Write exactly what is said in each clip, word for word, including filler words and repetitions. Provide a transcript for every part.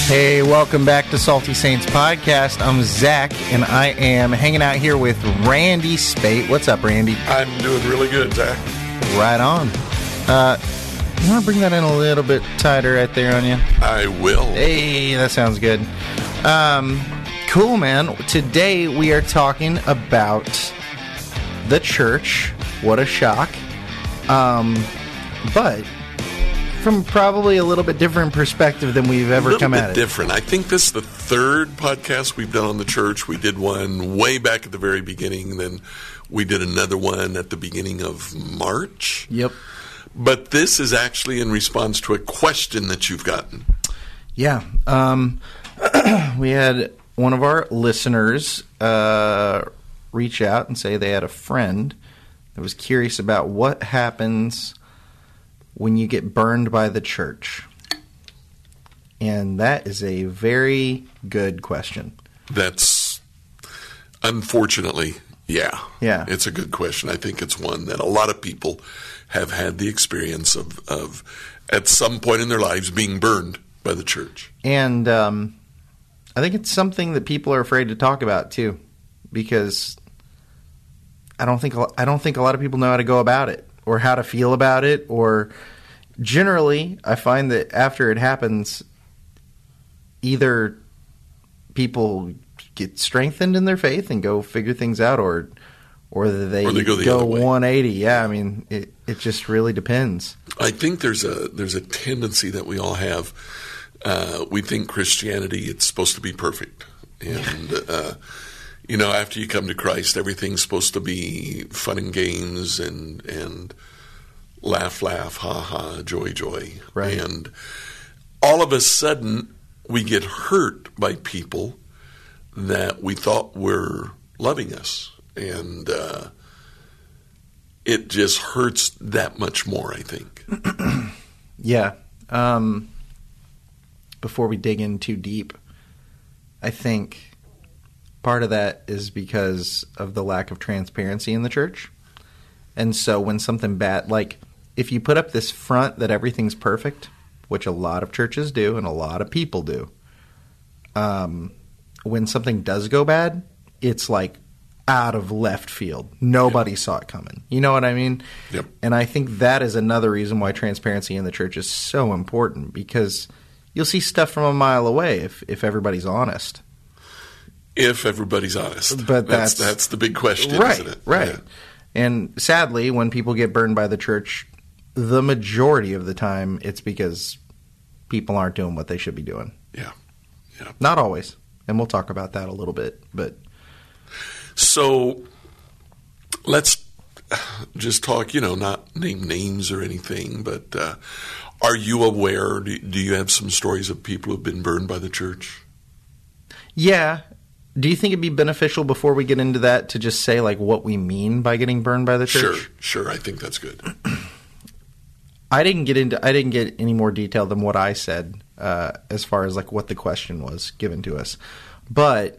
Hey, welcome back to Salty Saints Podcast. I'm Zach, and I am hanging out here with Randy Spate. What's up, Randy? I'm doing really good, Zach. Right on. Uh, you want to bring that in a little bit tighter right there on you? I will. Hey, that sounds good. Um, cool, man. Today we are talking about the church. What a shock. Um, but from probably a little bit different perspective than we've ever come at it. A little bit different. I think this is the third podcast we've done on the church. We did one way back at the very beginning. Then we did another one at the beginning of March. Yep. But this is actually in response to a question that you've gotten. Yeah. Um, we had one of our listeners uh, reach out and say they had a friend that was curious about what happens when you get burned by the church. And that is a very good question. That's, unfortunately, yeah. Yeah. It's a good question. I think it's one that a lot of people have had the experience of, of at some point in their lives, being burned by the church. And um, I think it's something that people are afraid to talk about, too, because I don't think I don't think a lot of people know how to go about it, or how to feel about it, or generally, I find that after it happens, either people get strengthened in their faith and go figure things out, or or they, or they go, the go other way. one eighty. Yeah, I mean, it, it just really depends. I think there's a there's a tendency that we all have. Uh, we think Christianity, it's supposed to be perfect. And, uh, you know, after you come to Christ, everything's supposed to be fun and games and and laugh, laugh, ha, ha, joy, joy. Right. And all of a sudden, we get hurt by people that we thought were loving us. And uh, it just hurts that much more, I think. Yeah. Um, before we dig in too deep, I think part of that is because of the lack of transparency in the church. And so when something bad, like if you put up this front that everything's perfect, which a lot of churches do and a lot of people do, um, when something does go bad, it's like out of left field. Nobody yep. saw it coming. You know what I mean? Yep. And I think that is another reason why transparency in the church is so important, because you'll see stuff from a mile away if, if everybody's honest. If everybody's honest. But that's, that's that's the big question, right, isn't it? Right. Yeah. And sadly, when people get burned by the church, the majority of the time it's because people aren't doing what they should be doing. Yeah. Yeah. Not always. And we'll talk about that a little bit. But so let's just talk, you know, not name names or anything, but uh, are you aware, do, do you have some stories of people who have been burned by the church? Yeah. Do you think it'd be beneficial before we get into that to just say like what we mean by getting burned by the church? Sure, sure. I think that's good. I didn't get into I didn't get any more detail than what I said uh, as far as like what the question was given to us. But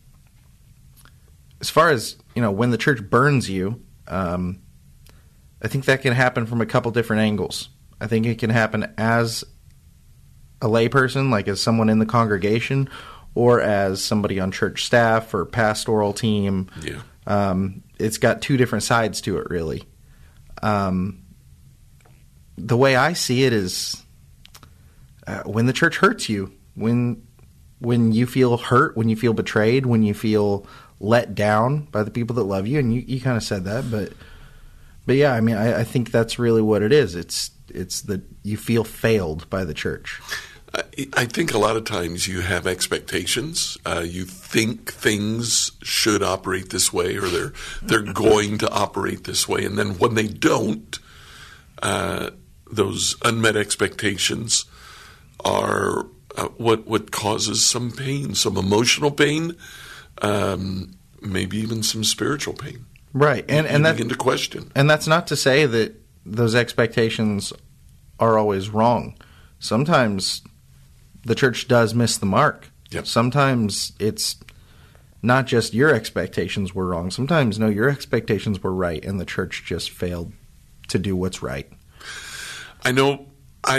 as far as, you know, when the church burns you, um, I think that can happen from a couple different angles. I think it can happen as a layperson, like as someone in the congregation, or as somebody on church staff or pastoral team. Yeah. Um, it's got two different sides to it, really. Um, the way I see it is uh, when the church hurts you, when when you feel hurt, when you feel betrayed, when you feel let down by the people that love you, and you, you kind of said that, but but yeah, I mean, I, I think that's really what it is. It's it's that you feel failed by the church. I think a lot of times you have expectations. Uh, you think things should operate this way, or they're they're going to operate this way, and then when they don't, uh, those unmet expectations are uh, what what causes some pain, some emotional pain, um, maybe even some spiritual pain. Right, and you and that begin to question. And that's not to say that those expectations are always wrong. Sometimes the church does miss the mark. Yep. Sometimes it's not just your expectations were wrong. Sometimes, no, your expectations were right, and the church just failed to do what's right. I know I've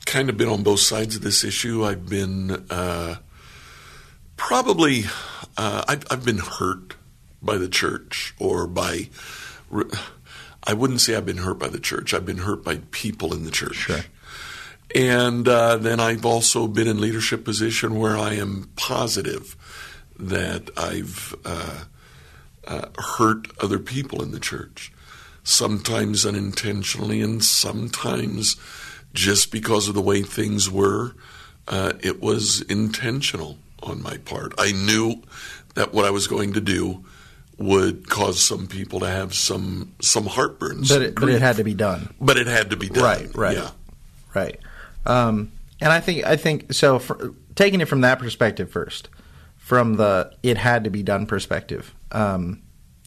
kind of been on both sides of this issue. I've been uh, probably uh, I've, I've been hurt by the church, or by I wouldn't say I've been hurt by the church. I've been hurt by people in the church. Sure. And uh, then I've also been in leadership position where I am positive that I've uh, uh, hurt other people in the church, sometimes unintentionally and sometimes just because of the way things were. Uh, it was intentional on my part. I knew that what I was going to do would cause some people to have some some heartburns. But it, but it had to be done. But it had to be done. Right, right, yeah. right. Um, and I think I think so. For, taking it from that perspective first, from the it had to be done perspective, um,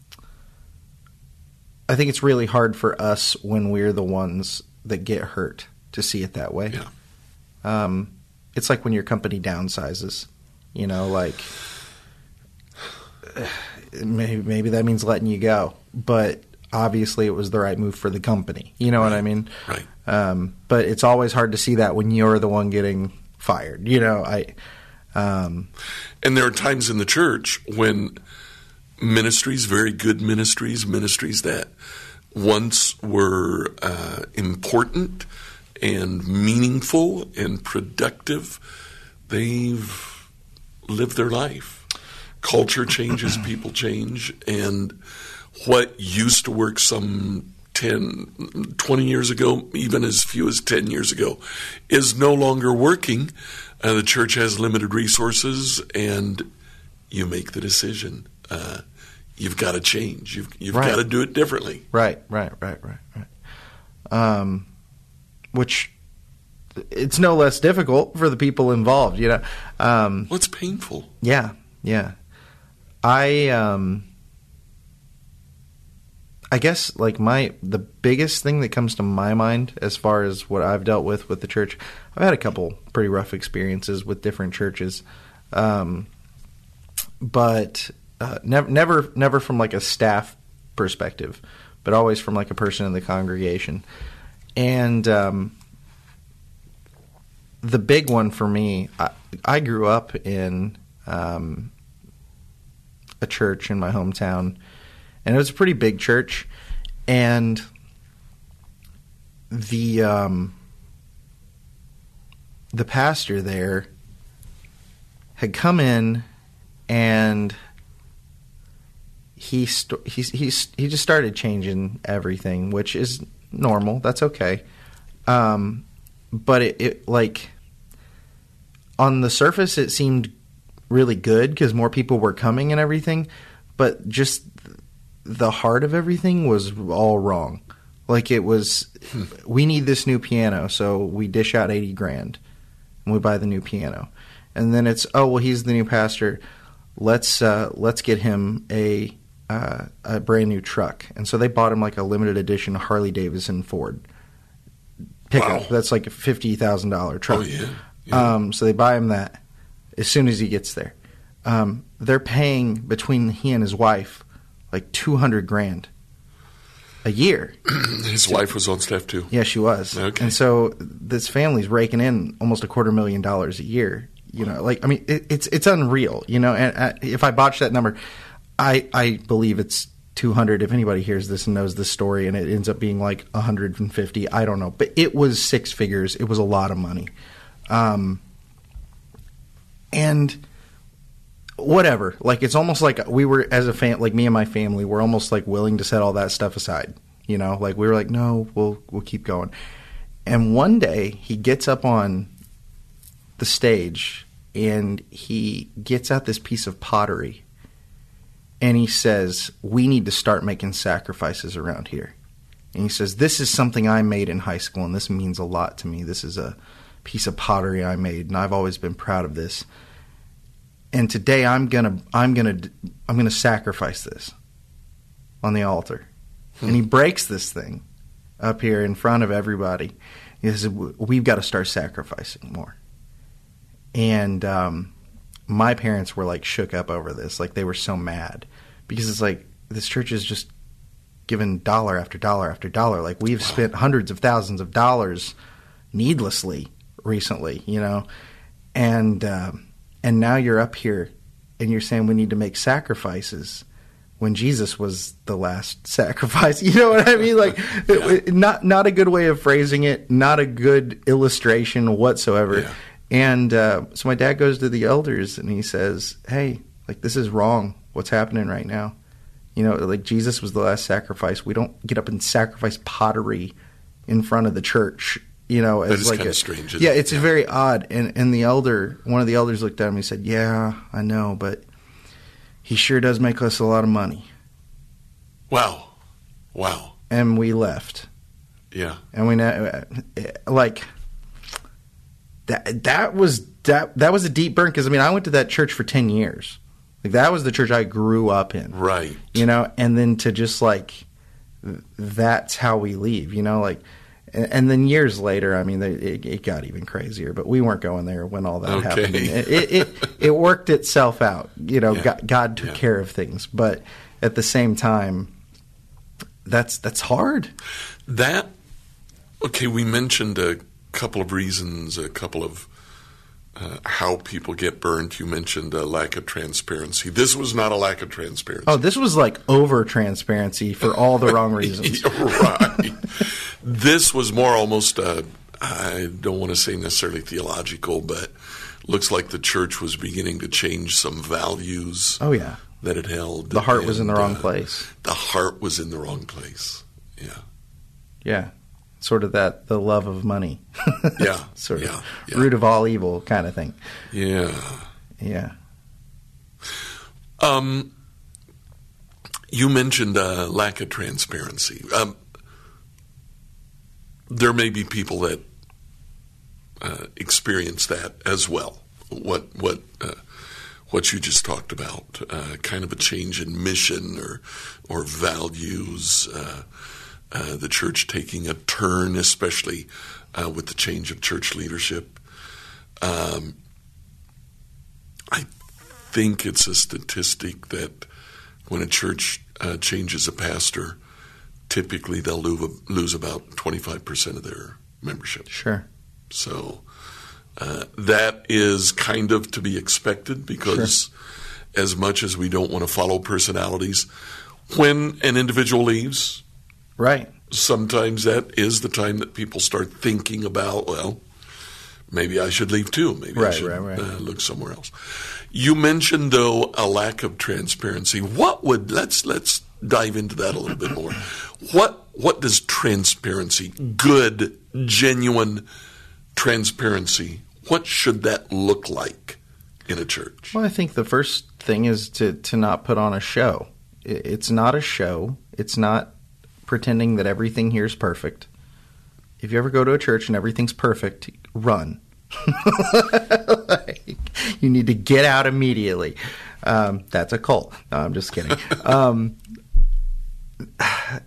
I think it's really hard for us when we're the ones that get hurt to see it that way. Yeah. Um, it's like when your company downsizes. You know, like maybe maybe that means letting you go, but obviously it was the right move for the company. You know right. what I mean? Right. Um, but it's always hard to see that when you're the one getting fired. You know, I. Um, and there are times in the church when ministries, very good ministries, ministries that once were uh, important and meaningful and productive, they've lived their life. Culture changes, people change, and what used to work some ten, twenty years ago, even as few as ten years ago, is no longer working. Uh, the church has limited resources, and you make the decision. Uh, you've got to change. You've, you've right. got to do it differently. Right, right, right, right, right. Um, which it's no less difficult for the people involved, you know. Um, well, it's painful. Yeah, yeah. I um, I guess like my the biggest thing that comes to my mind as far as what I've dealt with with the church, I've had a couple pretty rough experiences with different churches, um, but uh, never never never from like a staff perspective, but always from like a person in the congregation. And um, the big one for me, I, I grew up in um, a church in my hometown, and it was a pretty big church, and the um, the pastor there had come in, and he st- he he he just started changing everything, which is normal. That's okay. Um, but it, it like on the surface, it seemed really good because more people were coming and everything, but just the heart of everything was all wrong. Like it was, hmm. we need this new piano, so we dish out eighty grand and we buy the new piano. And then it's, oh, well, he's the new pastor. Let's uh, let's get him a uh, a brand new truck. And so they bought him like a limited edition Harley Davidson Ford pickup. Wow. That's like a fifty thousand dollars truck. Oh, yeah. yeah. Um, so they buy him that as soon as he gets there. Um, they're paying between he and his wife like two hundred grand a year. His so, wife was on staff too. Yeah, she was. Okay. And so this family's raking in almost a quarter million dollars a year. You know, like I mean, it, it's it's unreal. You know, and uh, if I botch that number, I I believe it's two hundred. If anybody hears this and knows this story, and it ends up being like one hundred fifty, I don't know, but it was six figures. It was a lot of money. Um, and whatever, like it's almost like we were as a fam, like me and my family, we're almost like willing to set all that stuff aside. You know, like we were like, no, we'll we'll keep going. And one day he gets up on the stage and he gets out this piece of pottery and he says, we need to start making sacrifices around here. And he says, this is something I made in high school and this means a lot to me. This is a piece of pottery I made and I've always been proud of this. And today I'm gonna I'm gonna I'm gonna sacrifice this on the altar. Hmm. And he breaks this thing up here in front of everybody. He says, we've got to start sacrificing more. And um, my parents were like shook up over this. Like they were so mad because it's like this church is just giving dollar after dollar after dollar. Like we've wow. spent hundreds of thousands of dollars needlessly recently, you know, and um, and now you're up here and you're saying we need to make sacrifices when Jesus was the last sacrifice. You know what I mean? Like, yeah. not not a good way of phrasing it, not a good illustration whatsoever. Yeah. And uh, so my dad goes to the elders and he says, hey, like, this is wrong, what's happening right now. You know, like, Jesus was the last sacrifice. We don't get up and sacrifice pottery in front of the church, you know. That as is like kind a, of strange. Yeah, it's yeah. very odd. And, and the elder, one of the elders looked at him and he said, yeah, I know, but he sure does make us a lot of money. Wow. Wow. And we left. Yeah. And we, uh, like... That that was that that was a deep burn, because I mean I went to that church for ten years, like that was the church I grew up in, right? You know, and then to just like that's how we leave, you know, like, and, and then years later, I mean, it, it got even crazier. But we weren't going there when all that okay. happened. It, it it it worked itself out, you know. Yeah. God, God took yeah. care of things, but at the same time, that's that's hard. That okay. We mentioned a couple of reasons, a couple of uh, how people get burned. You mentioned a lack of transparency. This was not a lack of transparency. Oh, this was like over transparency for all the wrong reasons. Right. This was more almost, uh, I don't want to say necessarily theological, but looks like the church was beginning to change some values. Oh, yeah. That it held. The heart and, was in the wrong uh, place. The heart was in the wrong place. Yeah. Yeah. Sort of that, the love of money. Yeah. Sort of yeah, yeah. root of all evil kind of thing. Yeah. Yeah. Um, you mentioned uh, lack of transparency. Um, there may be people that uh, experience that as well. What what uh, what you just talked about, uh, kind of a change in mission or or values. Uh, Uh, the church taking a turn, especially uh, with the change of church leadership. Um, I think it's a statistic that when a church uh, changes a pastor, typically they'll lose, lose about twenty-five percent of their membership. Sure. So uh, that is kind of to be expected, because sure. as much as we don't want to follow personalities, when an individual leaves, right, sometimes that is the time that people start thinking about, well, maybe I should leave too. Maybe right, I should right, right. Uh, look somewhere else. You mentioned, though, a lack of transparency. What would let's let's dive into that a little bit more. What what does transparency, good, genuine transparency, what should that look like in a church? Well, I think the first thing is to to not put on a show. It's not a show. It's not pretending that everything here is perfect. If you ever go to a church and everything's perfect, run. Like, you need to get out immediately. Um, that's a cult. No, I'm just kidding. Um, I,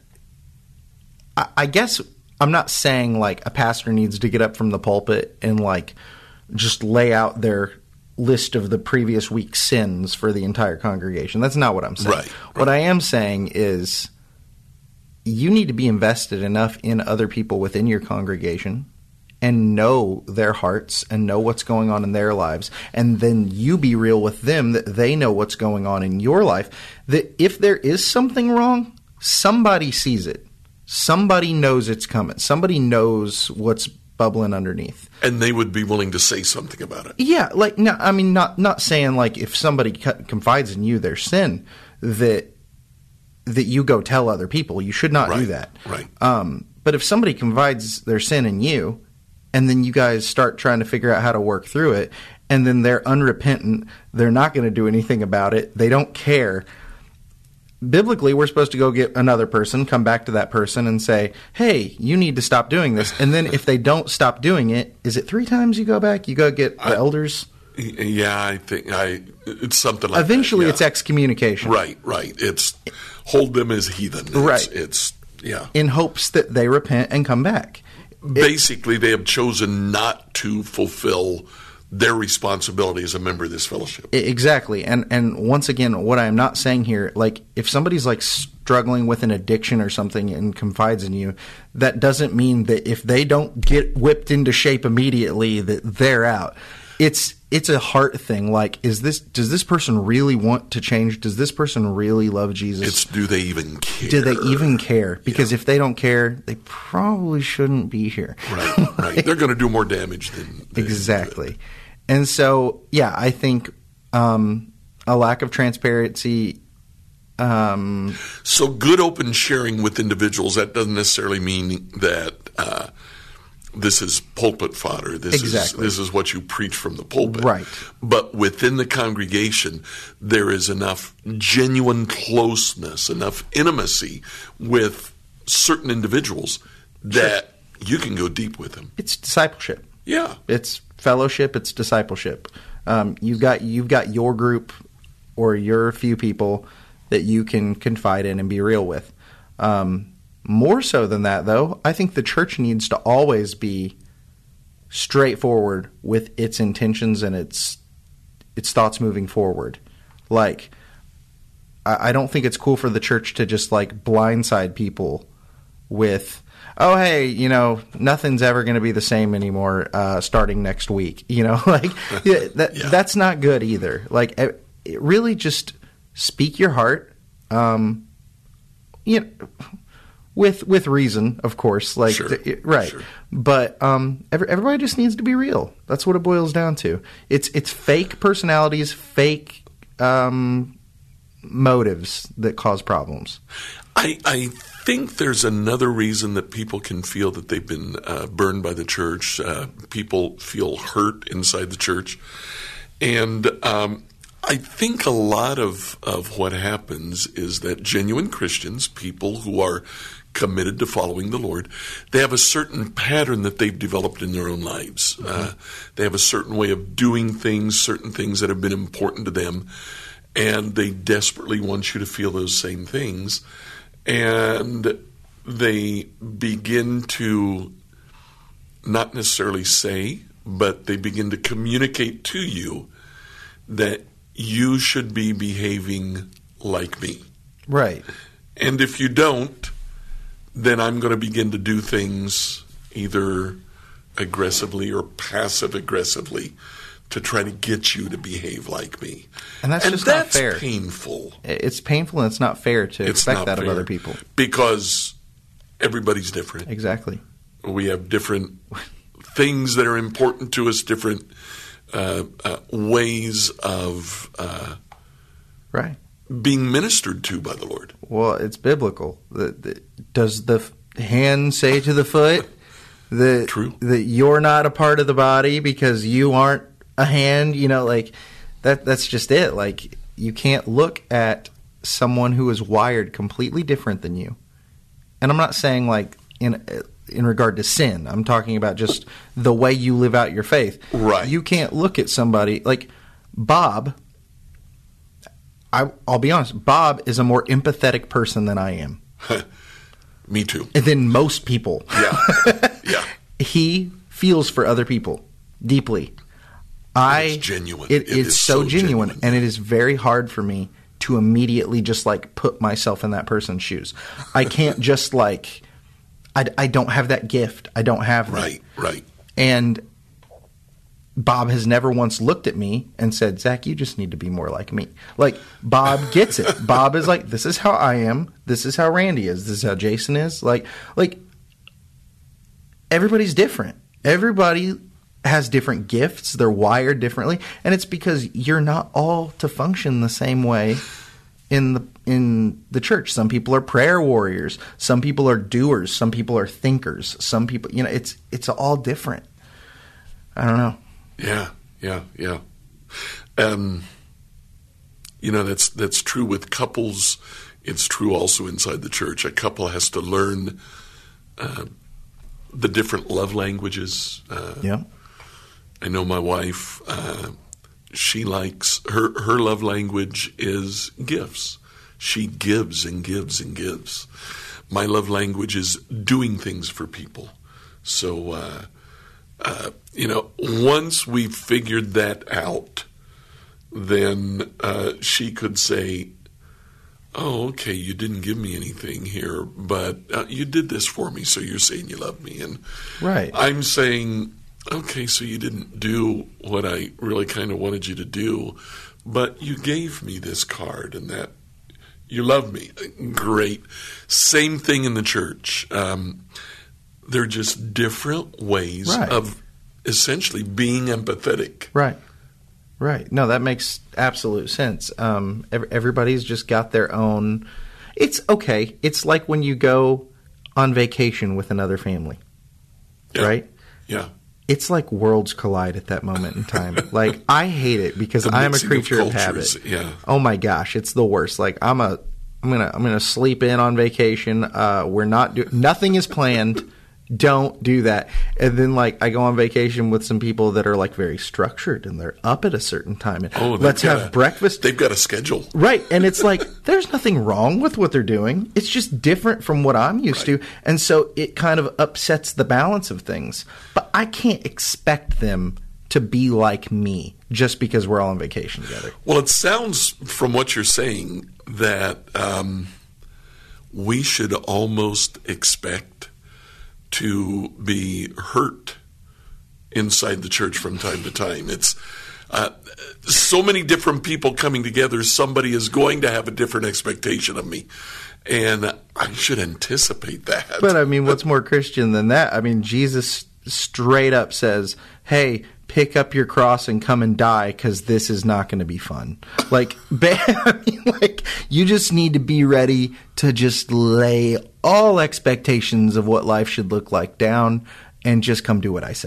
I guess I'm not saying like a pastor needs to get up from the pulpit and like just lay out their list of the previous week's sins for the entire congregation. That's not what I'm saying. Right, right. What I am saying is you need to be invested enough in other people within your congregation and know their hearts and know what's going on in their lives. And then you be real with them that they know what's going on in your life. That if there is something wrong, somebody sees it. Somebody knows it's coming. Somebody knows what's bubbling underneath. And they would be willing to say something about it. Yeah, like, no, I mean, not not saying like if somebody confides in you their sin, that that you go tell other people. You should not right, do that. Right. Um, but if somebody confides their sin in you, and then you guys start trying to figure out how to work through it, and then they're unrepentant, they're not going to do anything about it, they don't care. Biblically, we're supposed to go get another person, come back to that person and say, hey, you need to stop doing this. And then if they don't stop doing it, is it three times you go back? You go get the I, elders? Yeah, I think I. it's something like Eventually, that. it's yeah. excommunication. Right, right. It's hold them as heathen. It's, right. It's, yeah. In hopes that they repent and come back. Basically, they have chosen not to fulfill their responsibility as a member of this fellowship. Exactly. And and once again, what I am not saying here, like if somebody's like struggling with an addiction or something and confides in you, that doesn't mean that if they don't get whipped into shape immediately that they're out. It's it's a heart thing. Like, is this does this person really want to change? Does this person really love Jesus? It's do they even care? Do they even care? Because yeah. if they don't care, they probably shouldn't be here. Right, like, right. They're going to do more damage than, than exactly. good. And so, yeah, I think um, a lack of transparency. Um, so good open sharing with individuals, that doesn't necessarily mean that uh, this is pulpit fodder. This exactly. is this is what you preach from the pulpit. Right. But within the congregation, there is enough genuine closeness, enough intimacy with certain individuals that sure. you can go deep with them. It's discipleship. Yeah. It's fellowship. It's discipleship. Um, you've got you've got your group or your few people that you can confide in and be real with. Um, more so than that, though, I think the church needs to always be straightforward with its intentions and its its thoughts moving forward. Like, I, I don't think it's cool for the church to just like blindside people with, oh, hey, you know, nothing's ever going to be the same anymore uh, starting next week. You know, like yeah, that, yeah. that's not good either. Like, it, it really just speak your heart, um, you know, with with reason, of course. Like, sure. th- right, sure. but um, every, everybody just needs to be real. That's what it boils down to. It's it's fake personalities, fake um, motives that cause problems. I, I think there's another reason that people can feel that they've been uh, burned by the church. Uh, people feel hurt inside the church, and um, I think a lot of, of what happens is that genuine Christians, people who are committed to following the Lord, they have a certain pattern that they've developed in their own lives. Mm-hmm. Uh, they have a certain way of doing things, certain things that have been important to them, and they desperately want you to feel those same things. And they begin to not necessarily say, but they begin to communicate to you that you should be behaving like me. Right. And if you don't, then I'm going to begin to do things either aggressively or passive-aggressively to try to get you to behave like me. And that's and just that's not fair. painful. It's painful and it's not fair to it's expect that fair of other people. Because everybody's different. Exactly. We have different things that are important to us, different uh, uh, ways of uh, right. being ministered to by the Lord. Well, it's biblical. The, the, does the hand say to the foot that, True. that you're not a part of the body because you aren't a hand? You know, like that. That's just it. Like, you can't look at someone who is wired completely different than you. And I'm not saying like in in regard to sin. I'm talking about just the way you live out your faith. Right. You can't look at somebody like Bob. I, I'll be honest. Bob is a more empathetic person than I am. Me too. Than most people. Yeah. Yeah. He feels for other people deeply. I, it's genuine. It, it it's is so, so genuine, genuine, and it is very hard for me to immediately just like put myself in that person's shoes. I can't just like. I, I don't have that gift. I don't have that. Right. Right. And Bob has never once looked at me and said, Zach, you just need to be more like me. Like, Bob gets it. Bob is like, this is how I am. This is how Randy is. This is how Jason is. Like, like everybody's different. Everybody has different gifts. They're wired differently. And it's because you're not all to function the same way in the in the church. Some people are prayer warriors. Some people are doers. Some people are thinkers. Some people, you know, it's it's all different. I don't know. Yeah, yeah, yeah. Um, you know, that's that's true with couples. It's true also inside the church. A couple has to learn uh, the different love languages. Uh, yeah. I know my wife, uh, she likes, her, her love language is gifts. She gives and gives and gives. My love language is doing things for people. So, uh, uh, you know, once we figured that out, then uh, she could say, oh, okay, you didn't give me anything here, but uh, you did this for me, so you're saying you love me. And Right. I'm saying, okay, so you didn't do what I really kind of wanted you to do, but you gave me this card and that you love me. Great. Same thing in the church. Um, they're just different ways Right. of essentially being empathetic. Right. Right. No, that makes absolute sense. Um, ev- everybody's just got their own. It's okay. It's like when you go on vacation with another family, Yeah. right? Yeah. It's like worlds collide at that moment in time. Like, I hate it because The I'm a mixing of creature of, cultures, habit. yeah. Oh my gosh, it's the worst. Like, I'm a, I'm gonna, I'm gonna sleep in on vacation. Uh, we're not do, nothing is planned. Don't do that. And then, like, I go on vacation with some people that are like very structured and they're up at a certain time. And Oh, they've let's got have a- breakfast. They've got a schedule. Right. And it's like, there's nothing wrong with what they're doing. It's just different from what I'm used Right. to. And so it kind of upsets the balance of things. But I can't expect them to be like me just because we're all on vacation together. Well, it sounds from what you're saying that um, we should almost expect to be hurt inside the church from time to time. It's uh, so many different people coming together. Somebody is going to have a different expectation of me, and I should anticipate that. But I mean, what's more Christian than that? I mean, Jesus straight up says, hey, pick up your cross and come and die because this is not going to be fun. Like, I mean, like, you just need to be ready to just lay all expectations of what life should look like down and just come do what I say.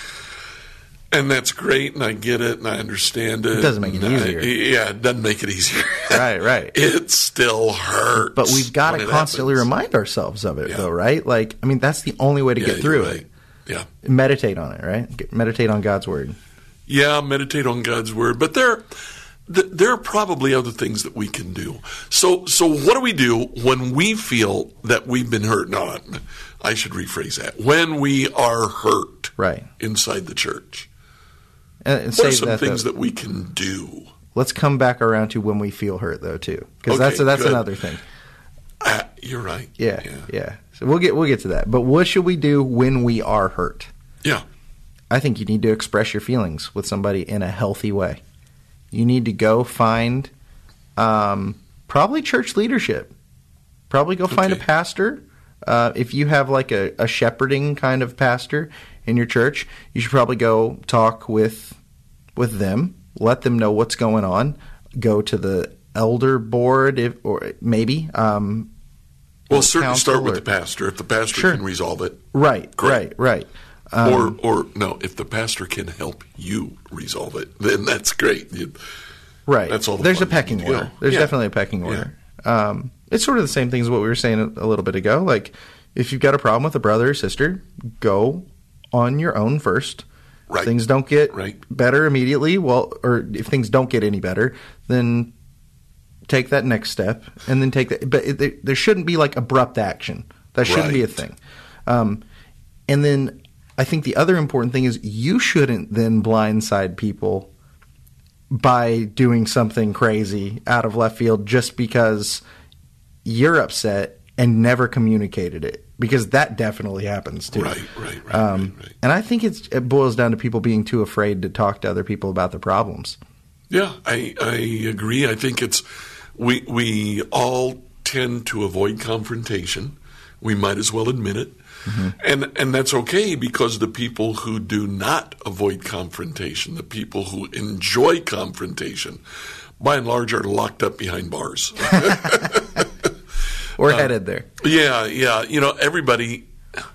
And that's great, and I get it, and I understand it. It doesn't make it And I- easier. yeah, it doesn't make it easier. Right, right. It still hurts. But we've got when to it constantly happens. remind ourselves of it, Yeah. though, right? Like, I mean, that's the only way to Yeah, get through you're it. right. Yeah. Meditate on it, right? Get- Meditate on God's word. Yeah, meditate on God's word. But there, th- there are probably other things that we can do. So, so what do we do when we feel that we've been hurt? No, I should rephrase that. When we are hurt, Right. inside the church, And, and what say are some that, things though. that we can do? Let's come back around to when we feel hurt, though, too, because Okay, that's that's good. another thing. Uh, you're right. Yeah, yeah, yeah. So we'll get we'll get to that. But what should we do when we are hurt? Yeah. I think you need to express your feelings with somebody in a healthy way. You need to go find um, probably church leadership. Probably go find a Okay. pastor. Uh, if you have like a, a shepherding kind of pastor in your church, you should probably go talk with with them. Let them know what's going on. Go to the elder board, if, or maybe. Um, Well, or certainly start council with or- the pastor. If the pastor Sure. can resolve it, Right, Great. right, right. Um, or or no, if the pastor can help you resolve it, then that's great. You- Right. That's all the There's a funds pecking need to go. order. There's Yeah. definitely a pecking order. Um, it's sort of the same thing as what we were saying a, a little bit ago. Like, if you've got a problem with a brother or sister, go on your own first. Right. If things don't get Right. better immediately, well, or if things don't get any better, then take that next step and then take that. But it, there, there shouldn't be like abrupt action. That shouldn't be a Right. thing. Um, and then I think the other important thing is you shouldn't then blindside people by doing something crazy out of left field just because you're upset and never communicated it, because that definitely happens too. Right, right, right, Um, right, right. And I think it's, it boils down to people being too afraid to talk to other people about their problems. Yeah, I, I agree. I think it's we we all tend to avoid confrontation. We might as well admit it, Mm-hmm. and and that's okay, because the people who do not avoid confrontation, the people who enjoy confrontation, by and large, are locked up behind bars. Or Uh, headed there. Yeah, yeah. You know, everybody,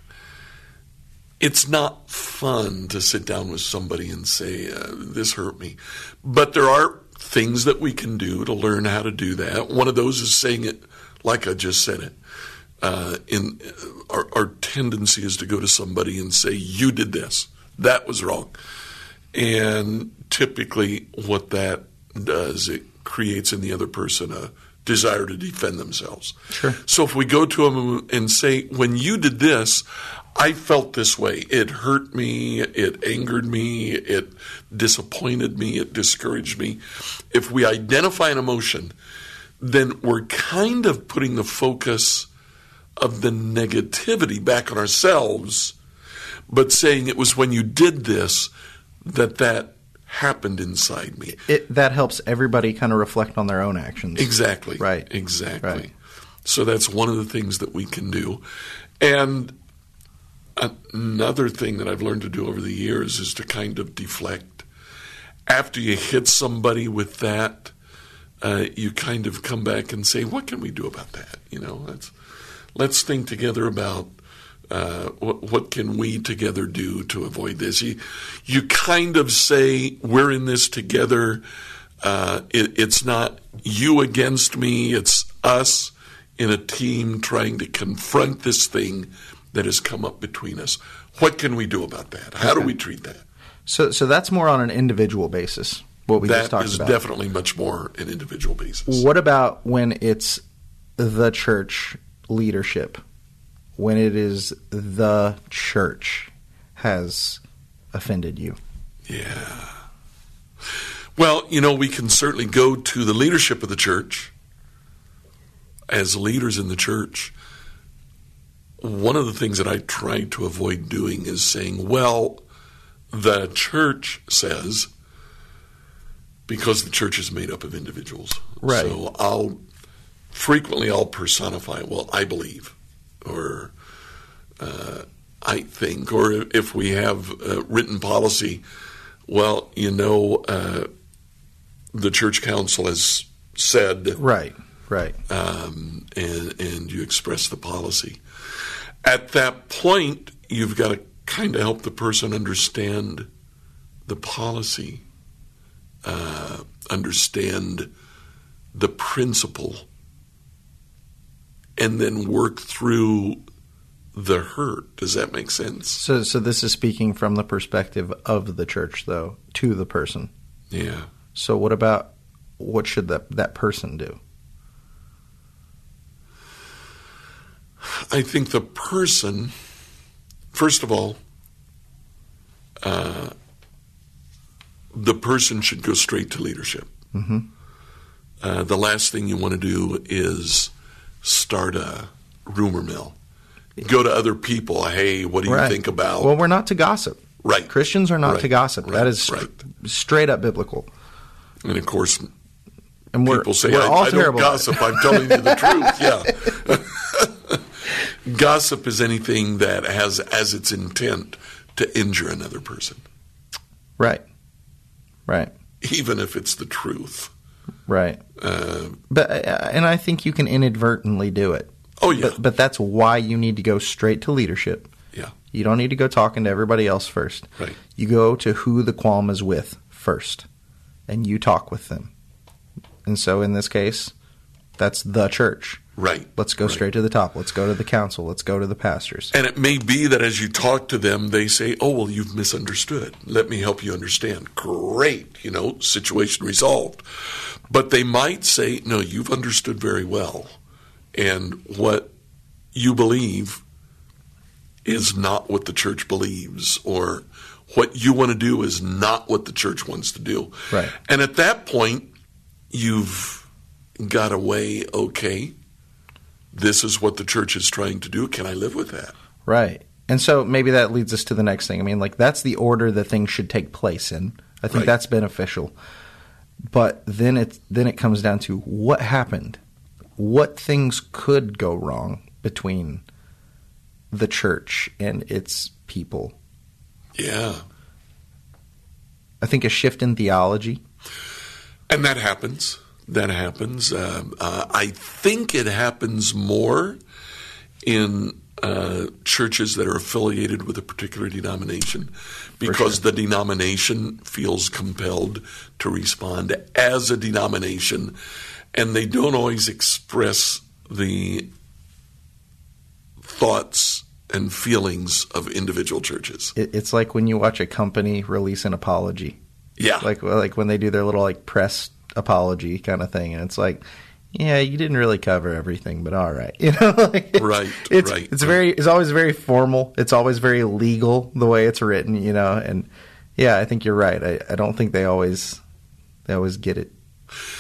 it's not fun to sit down with somebody and say, uh, this hurt me. But there are things that we can do to learn how to do that. One of those is saying it like I just said it. Uh, in uh, our, our tendency is to go to somebody and say, you did this. That was wrong. And typically what that does, it creates in the other person a desire to defend themselves. Sure. So if we go to them and say, when you did this, I felt this way. It hurt me. It angered me. It disappointed me. It discouraged me. If we identify an emotion then we're kind of putting the focus of the negativity back on ourselves, but saying it was when you did this that that happened inside me. It, that helps everybody kind of reflect on their own actions. Exactly. Right. Exactly. Right. So that's one of the things that we can do. And another thing that I've learned to do over the years is to kind of deflect. After you hit somebody with that, uh, you kind of come back and say, what can we do about that? You know, let's, let's think together about uh, what, what can we together do to avoid this. You, you kind of say, we're in this together. Uh, it, it's not you against me. It's us in a team trying to confront this thing that has come up between us. What can we do about that? How Okay. do we treat that? So, so that's more on an individual basis. What we just That talked is about. definitely much more an individual basis. What about when it's the church leadership? When it is the church has offended you? Yeah. Well, you know, we can certainly go to the leadership of the church. As leaders in the church, one of the things that I try to avoid doing is saying, well, the church says, because the church is made up of individuals. Right. So I'll frequently I'll personify, well, I believe, or uh, I think, or if we have uh, written policy, well, you know, uh, the church council has said, Right, right. um, and and you express the policy. At that point, you've got to kind of help the person understand the policy, uh, understand the principle, and then work through the hurt. Does that make sense? So, so this is speaking from the perspective of the church, though, to the person. Yeah. So what about, what should that, that person do? I think the person, first of all, uh, the person should go straight to leadership. Mm-hmm. Uh, the last thing you want to do is start a rumor mill. Go to other people. Hey, what do you Right. think about? Well, we're not to gossip. Right. Christians are not Right. to gossip. Right. That is st- Right. straight up biblical. And of course, And we're, people say, we're I, all I don't terrible at it. gossip. I'm telling you the truth. Yeah. Gossip is anything that has as its intent to injure another person, Right. Right. even if it's the truth. Right. Uh, But uh, and I think you can inadvertently do it. oh, yeah. But, but that's why you need to go straight to leadership. Yeah. You don't need to go talking to everybody else first. Right. You go to who the qualm is with first, and you talk with them. And so in this case, that's the church. Right. Let's go right. straight to the top. Let's go to the council. Let's go to the pastors. And it may be that as you talk to them, they say, oh, well, you've misunderstood. Let me help you understand. Great. You know, situation resolved. But they might say, no, you've understood very well. And what you believe is not what the church believes, or what you want to do is not what the church wants to do. Right. And at that point, you've got a way, okay, this is what the church is trying to do. Can I live with that? Right. And so maybe that leads us to the next thing. I mean, like, that's the order that things should take place in. I think Right. that's beneficial. But then it then it comes down to what happened. What things could go wrong between the church and its people? Yeah. I think a shift in theology. And that happens. That happens. Um, uh, I think it happens more in uh, churches that are affiliated with a particular denomination, because sure. the denomination feels compelled to respond as a denomination, and they don't always express the thoughts and feelings of individual churches. It, it's like when you watch a company release an apology. Yeah. Like like when they do their little like press apology kind of thing, and it's like, yeah, you didn't really cover everything, but all right, you know, like, Right, It's right, it's right. very it's always very formal. It's always very legal the way it's written, you know. And yeah, I think you're right. I, I don't think they always they always get it.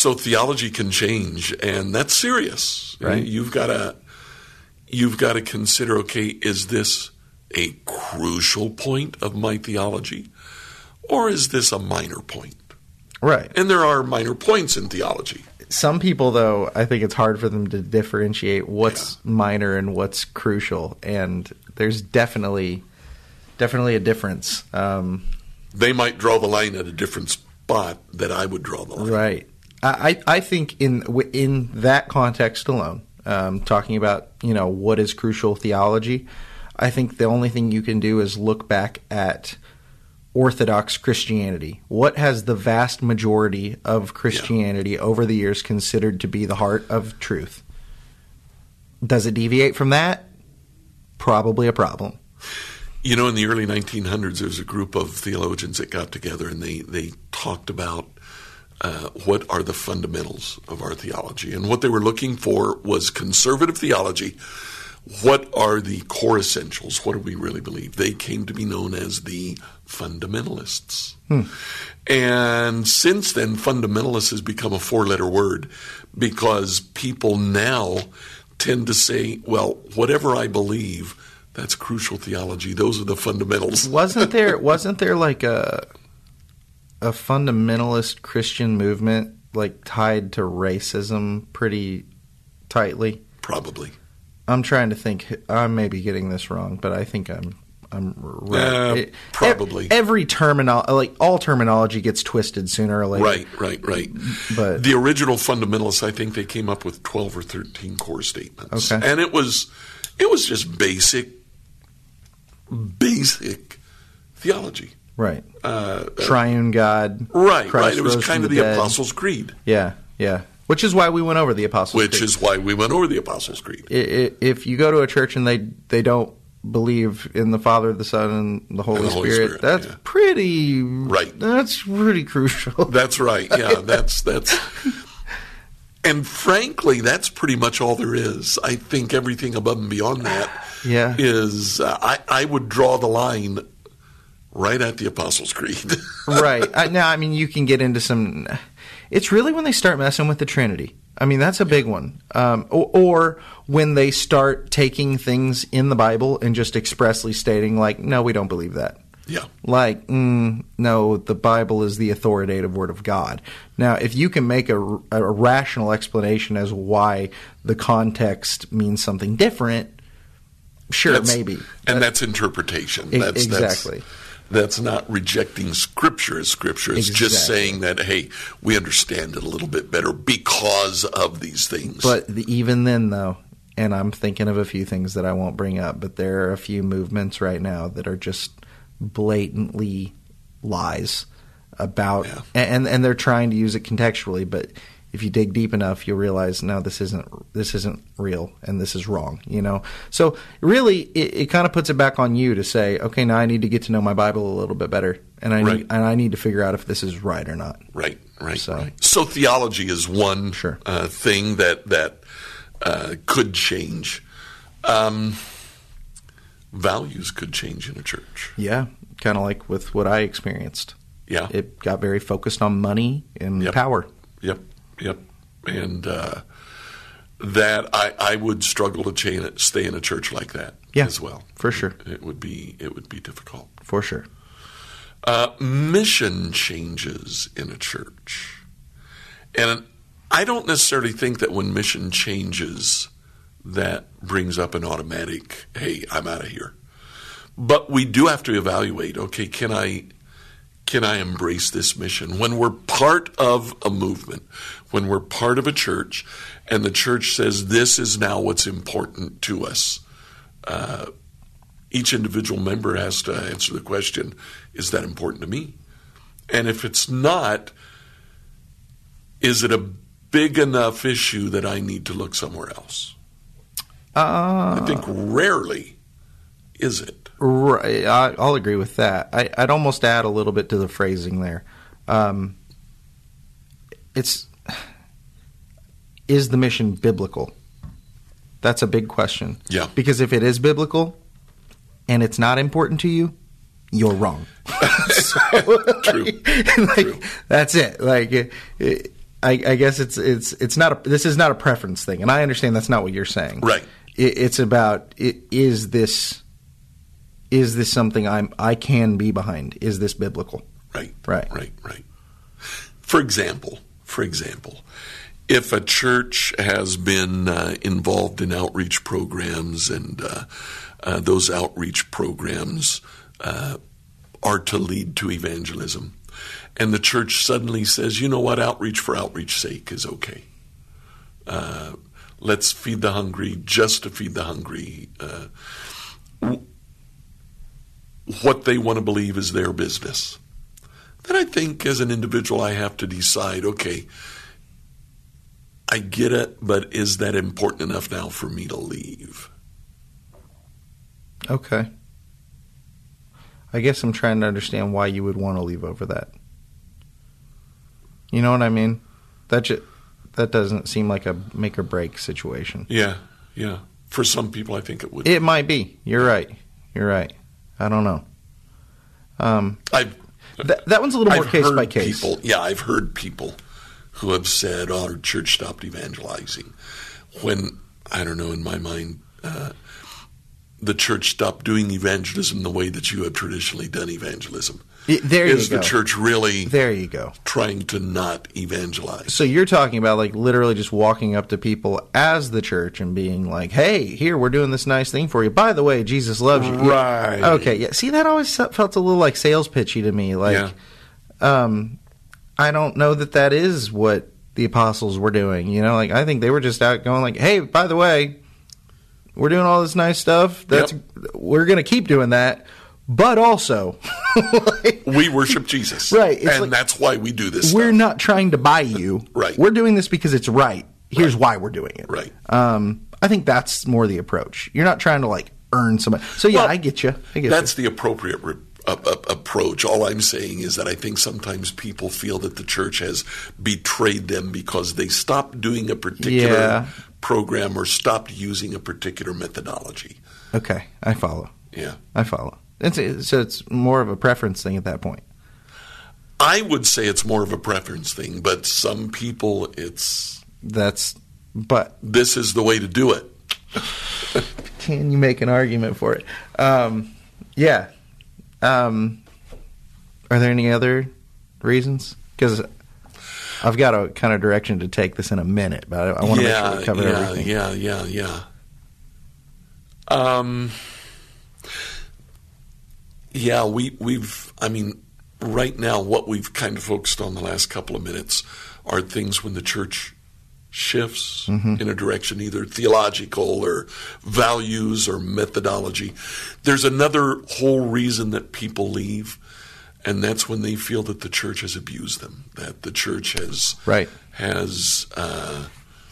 So theology can change, and that's serious. Right. You've got to you've got to consider, okay, is this a crucial point of my theology, or is this a minor point? Right. And there are minor points in theology. Some people, though, I think it's hard for them to differentiate what's yeah. minor and what's crucial, and there's definitely definitely a difference. Um, they might draw the line at a different spot that I would draw the line. Right. I, I think in in that context alone, um, talking about, you know, what is crucial theology, I think the only thing you can do is look back at Orthodox Christianity. What has the vast majority of Christianity yeah. over the years considered to be the heart of truth? Does it deviate from that? Probably a problem. You know, in the early nineteen hundreds, there was a group of theologians that got together and they, they talked about uh, what are the fundamentals of our theology. And what they were looking for was conservative theology. What are the core essentials? What do we really believe? They came to be known as the fundamentalists. Hmm. And since then, fundamentalist has become a four-letter word because people now tend to say, well, whatever I believe, that's crucial theology. Those are the fundamentals. Wasn't there wasn't there like a a fundamentalist Christian movement like tied to racism pretty tightly? Probably. I'm trying to think. I may be getting this wrong, but I think I'm I'm right. Uh, it, probably. Every terminal, like all terminology, gets twisted sooner or later. Right, right, right. But the original fundamentalists, I think they came up with twelve or thirteen core statements, okay. and it was it was just basic, basic theology. Right. Uh, Triune God. Right, Christ right. It was kind the of the dead. Apostles' Creed. Yeah, yeah. Which is why we went over the Apostles' Which Creed. is why we went over the Apostles' Creed. If you go to a church and they they don't believe in the Father, the Son, and the Holy, and the Holy Spirit, Spirit, that's yeah. pretty right. That's pretty crucial. That's right. Yeah, that's that's. And frankly, that's pretty much all there is. I think everything above and beyond that yeah. is uh, I I would draw the line right at the Apostles' Creed. Right. I, now, I mean, you can get into some. It's really when they start messing with the Trinity. I mean, that's a big one. Um, or, or when they start taking things in the Bible and just expressly stating, like, no, we don't believe that. Yeah. Like, mm, no, the Bible is the authoritative word of God. Now, if you can make a, a rational explanation as why the context means something different, sure, that's, maybe. And that, that's interpretation. E- that's, exactly. That's, That's not rejecting Scripture as Scripture. It's exactly. just saying that, hey, we understand it a little bit better because of these things. But the, even then, though, and I'm thinking of a few things that I won't bring up, but there are a few movements right now that are just blatantly lies about, yeah. and and they're trying to use it contextually, but if you dig deep enough, you'll realize, no, this isn't this isn't real, and this is wrong. You know, so really, it, it kind of puts it back on you to say, okay, now I need to get to know my Bible a little bit better, and I right. need and I need to figure out if this is right or not. Right, right, so, right. So theology is one sure. uh, thing that that uh, could change. Um, values could change in a church. Yeah, kind of like with what I experienced. Yeah, it got very focused on money and yep. power. Yep. Yep, and uh, that I, I would struggle to chain it, stay in a church like that yeah, as well. For sure, it, it would be it would be difficult. For sure. Uh, mission changes in a church, and I don't necessarily think that when mission changes, that brings up an automatic, "Hey, I'm out of here." But we do have to evaluate. Okay, can I? Can I embrace this mission? When we're part of a movement, when we're part of a church, and the church says this is now what's important to us, uh, each individual member has to answer the question, is that important to me? And if it's not, is it a big enough issue that I need to look somewhere else? Uh, I think rarely is it. Right, I, I'll agree with that. I, I'd almost add a little bit to the phrasing there. Um, it's is the mission biblical? That's a big question. Yeah. Because if it is biblical and it's not important to you, you're wrong. so, True. like, True. That's it. Like, it, it, I, I guess it's it's it's not a, this is not a preference thing, and I understand that's not what you're saying. Right. It, it's about it, is this is this something I'm I can be behind? Is this biblical? Right. Right. Right. Right. For example, for example, if a church has been uh, involved in outreach programs and uh, uh, those outreach programs uh, are to lead to evangelism, and the church suddenly says, you know what, outreach for outreach's sake is okay. Uh, let's feed the hungry just to feed the hungry. Uh, w- what they want to believe is their business. Then I think as an individual I have to decide, okay, I get it, but is that important enough now for me to leave? Okay. I guess I'm trying to understand why you would want to leave over that. You know what I mean? That ju- that doesn't seem like a make or break situation. Yeah, yeah. For some people, I think it would. It might be. You're right. You're right. I don't know. Um, I've, th- that one's a little more I've case heard by case. People, yeah, I've heard people who have said, oh, our church stopped evangelizing. When, I don't know, in my mind, uh, the church stopped doing evangelism the way that you have traditionally done evangelism. Y- there Is you go. the church really There you go. trying to not evangelize? So you're talking about like literally just walking up to people as the church and being like, hey, here, we're doing this nice thing for you. By the way, Jesus loves you. Right. Okay, yeah. See, that always felt a little like sales pitchy to me. Like, Yeah. um, I don't know that that is what the apostles were doing. You know, like I think they were just out going like, hey, by the way, we're doing all this nice stuff. That's Yep. We're going to keep doing that. But also, like, We worship Jesus. Right, it's And like- that's why we do this we're stuff. not trying to buy you. Right. We're doing this because it's right. Here's why we're doing it. Right. Um, I think that's more the approach. You're not trying to like earn somebody. So yeah, Well, I get you. I get That's you. the appropriate re- uh, uh, approach. All I'm saying is that I think sometimes people feel that the church has betrayed them because they stopped doing a particular Yeah. program or stopped using a particular methodology. Okay, I follow. Yeah. I follow. It's, so it's more of a preference thing at that point. I would say it's more of a preference thing, but some people, it's That's. But this is the way to do it. can you make an argument for it? Um, yeah. Um, are there any other reasons? Because I've got a kind of direction to take this in a minute, but I, I want to yeah, make sure we cover yeah, everything. Yeah, yeah, yeah. Um, yeah, we, we've, I mean, right now what we've kind of focused on the last couple of minutes are things when the church shifts Mm-hmm. in a direction, either theological or values or methodology. There's another whole reason that people leave, and that's when they feel that the church has abused them, that the church has Right. has uh,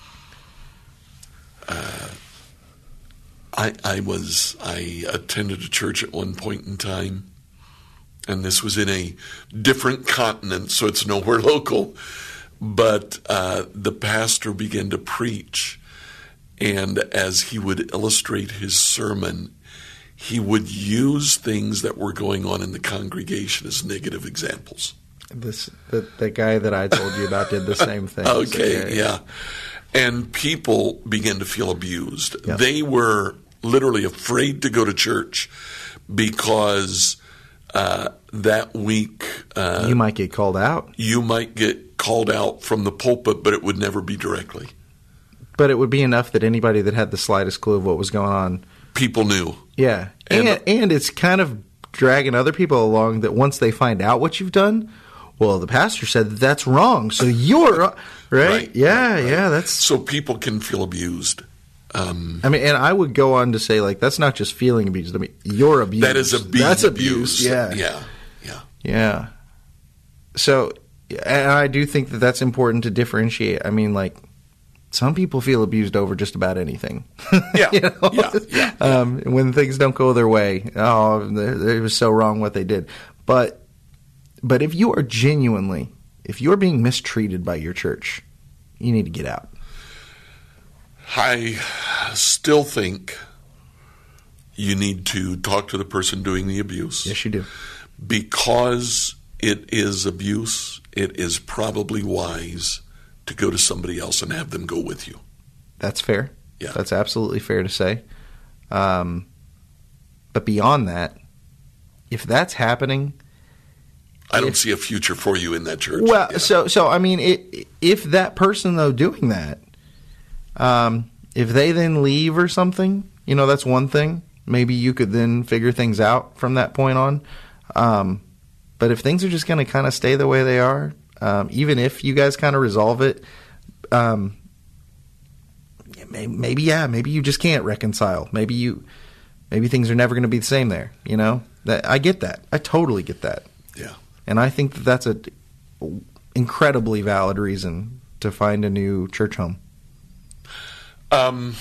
uh, I I was I attended a church at one point in time, and this was in a different continent, so it's nowhere local. But uh, the pastor began to preach, and as he would illustrate his sermon, he would use things that were going on in the congregation as negative examples. This the, the guy that I told you about did the same thing. Okay, So, yeah. And people began to feel abused. Yeah. They were literally afraid to go to church because uh, that week uh, You might get called out, you might get called out from the pulpit, but it would never be directly. but it would be enough that anybody that had the slightest clue of what was going on. People knew. Yeah, And- and and, it's kind of dragging other people along that once they find out what you've done, well, the pastor said that that's wrong, so you're right. Right, yeah, right, right. yeah. That's. So people can feel abused. Um, I mean, and I would go on to say like that's not just feeling abused. I mean, you're abused. that is a being That's abused. abuse. Yeah, yeah, yeah. yeah. So, and I do think that that's important to differentiate. I mean, like. Some people feel abused over just about anything. Yeah, you know? yeah, yeah, yeah. Um, when things don't go their way, oh, it was so wrong what they did. But, but if you are genuinely, if you're being mistreated by your church, you need to get out. I still think you need to talk to the person doing the abuse. Yes, you do. Because it is abuse, it is probably wise to go to somebody else and have them go with you. That's fair. Yeah. That's absolutely fair to say. Um, but beyond that, if that's happening, I don't if, see a future for you in that church. Well, yeah. so so I mean, it, if that person though doing that, um, if they then leave or something, you know, that's one thing. Maybe you could then figure things out from that point on. Um, but if things are just going to kind of stay the way they are, um, even if you guys kind of resolve it, um, maybe, maybe yeah, maybe you just can't reconcile. Maybe you, maybe things are never going to be the same there. You know, that I get that. I totally get that. Yeah. And I think that that's a incredibly valid reason to find a new church home. Um,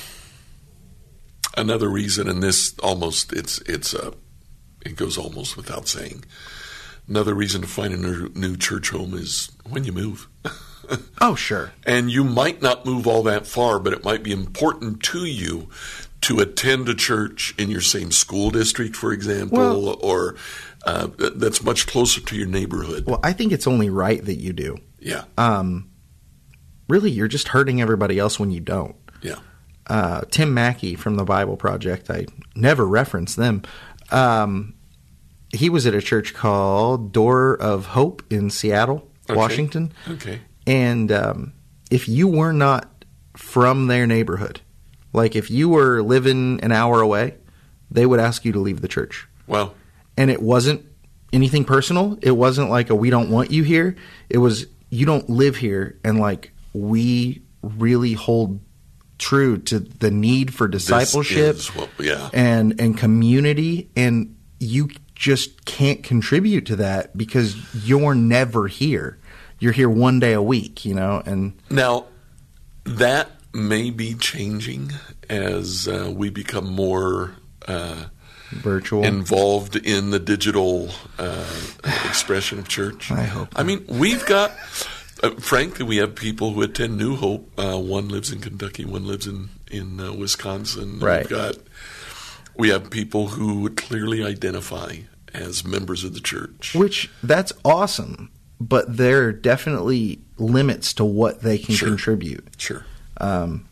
another reason, and this almost it's it's a it goes almost without saying. Another reason to find a new, new church home is when you move. Oh, sure. And you might not move all that far, but it might be important to you to attend a church in your same school district, for example, well, or uh, that's much closer to your neighborhood. Well, I think it's only right that you do. Yeah. Um, really, you're just hurting everybody else when you don't. Yeah. Uh, Tim Mackey from the Bible Project, I never reference them. Um, he was at a church called Door of Hope in Seattle, okay. Washington. Okay. And um, if you were not from their neighborhood, like if you were living an hour away, they would ask you to leave the church. Wow. And it wasn't anything personal. It wasn't like a we don't want you here. It was you don't live here, and like we really hold true to the need for discipleship what, yeah. and and community, and you just can't contribute to that because you're never here. You're here one day a week, you know. And now that may be changing as uh, we become more uh, virtual, involved in the digital uh, expression of church. I hope. I mean, we've got. Uh, frankly, we have people who attend New Hope. Uh, one lives in Kentucky, one lives in in uh, Wisconsin. Right. We've got we have people who clearly identify as members of the church, which that's awesome. But there are definitely limits to what they can sure. contribute. Sure. Um,